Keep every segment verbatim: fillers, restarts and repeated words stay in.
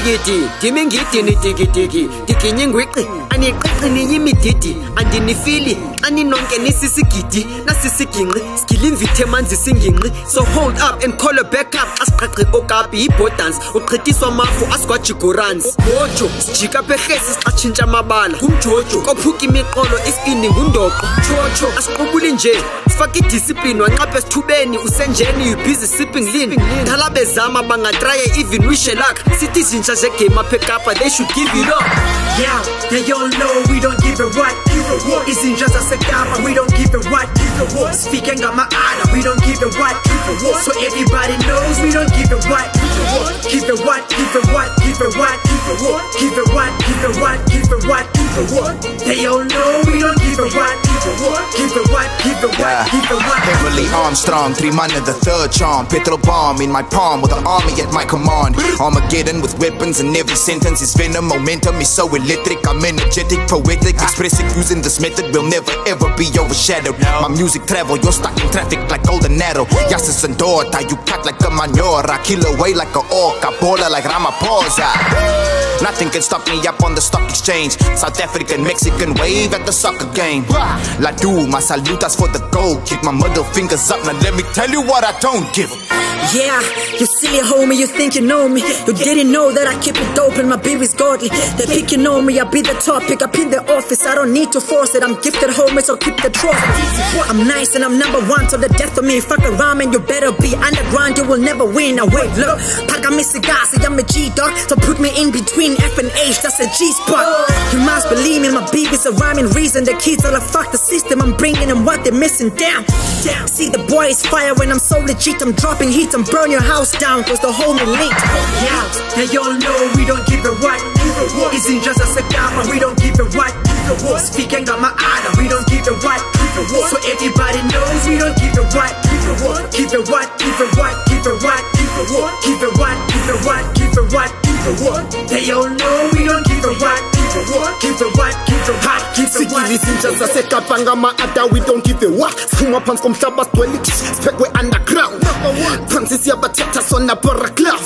Digiti, Timingiti, Tiki Tiki, Tiking Wiki, and a Yimiditi, and in the Philly, and in Nonganisisikiti, Nasisiking, skilling Vitamanzi singing. So hold up and call her back up as Okapi Potans, or Kretiswamafu as Quachikorans. Mojo, Chica Peches, Achincha Mabala, Jojo, Kopuki Mikolo is in the window. Jojo, as Kobulinje, Faki discipline, one up as Tubeni, Usenjeni, you busy sipping lean. Talabezama Bangatraya, even Wishelak, citizens as a game up pick up, they should give it up. Yeah, they all know we don't give a what. Isn't just a second, we don't give a what. Speaking of my honor, we don't give a what. So everybody knows we don't give a what. Give a what, give a what, give a what, give a what, give a what, give a what, give a what. They all know we don't give a what. Give a what, give a what, give a what. Beverly Armstrong, three man in the third charm. Petrol bomb in my palm with an army at my command. Armageddon with weapons and every sentence is venom. Momentum is so electric, I'm energetic, poetic, expressive. Using this method will never ever be overshadowed. My music travel, you're stuck in traffic like golden arrow. Yasis and Dota, you cut like a manora, kill away like a orca, baller like Ramaphosa. Nothing can stop me up on the stock exchange. South African, Mexican wave at the soccer game. La do, my salutas for the gold. Keep my middle fingers up, now let me tell you what I don't give a. Yeah, you silly homie, you think you know me. You didn't know that I keep it dope and my beer is godly. They picking on me, I be the topic, I in the office. I don't need to force it, I'm gifted homie, so keep the trophy. I'm nice and I'm number one, so the death of me. Fuck around and you better be underground, you will never win. Now wait, look, Pagamisigasi, I'm a G-dog, so put me in between F and H, that's a G-spot. You must believe me, my beat is a rhyming reason. The kids are like, fuck the system, I'm bringing them what they're missing. Damn, damn. See the boy is fire when I'm so legit, I'm dropping heat, I'm burn your house down, cause the homie leaked. Yeah, they all know we don't give a what. Isn't just a cigar, but we don't give a what. Speaking of my honor, we don't give a what. So everybody knows we don't give a what. Give a what, give a what, give a what. Give a what, give a what, give a what. They all know we don't give a what. Give a what, give a what, give a what. Isn't just a sekapanga maata, we don't give a what. Suma pants from Shabas dwelling, spec we underground. Pansis yabatata sona paraklav.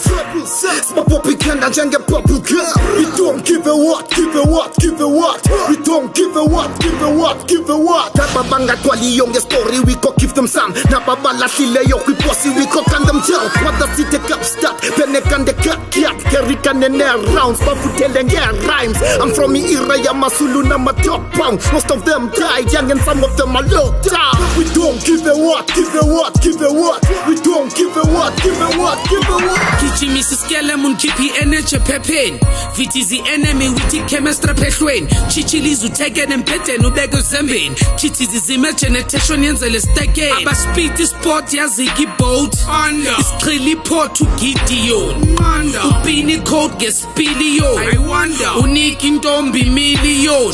Spapopi kanda jenge bubble gum. We don't give a what, give a what, give a what. We don't give a what, give a what, give a what. Tababanga twali young story, we go give them some. Nababala sile yo we bossy, we go can them down. What does it take up start? Penekan the cat cat, Kerikan and air rounds, Bafutel air rhymes. I'm from the era Yamasulu na my top pound. Most of them died young and some of them are locked down. We don't give a what, give a what, give a what. We don't give a what, give a what, give a what. Kichi Missus Kelemun kipi energy pepin. Viti the enemy witi chemistry pehlweni. Chichili zutegen empete nubego zembin. Chiti zizimeche neteshon yenzele stegen. Aba speed sport yazigi boat. Under. Iskrili port to Gideon. Under. Upini code ges billion. I wonder. Uniki ntombi million.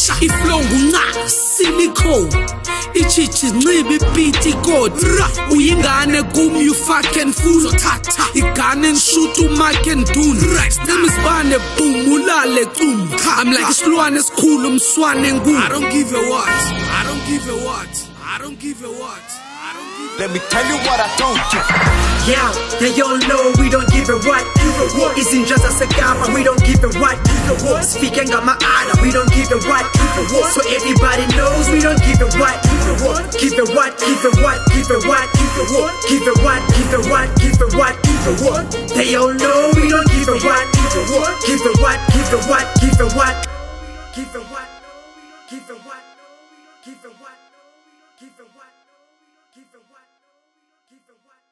Iflongu na silicone. Ichichi nribi biti god. Uyingane kum you fucking fool. Tata. Igane shoot to mark and dun. Them is bane boom mulale kum. I'm like Sluane school um swane ngum. I don't give a what. I don't give a what. I don't give a what. I don't give a. Let me tell you what I don't give. Yeah, they all know we don't give a what. Isn't just a cigar, but we don't give a what. Speaking of my honor, we don't give a what. So everybody knows we don't give a what. Give a what, give a what, give a what. Give a what, give a what, give a what. They all know we don't give a what. Give a what, give a what, give a what. Give a what, give a what, give a what, give a what, give a what, give a what.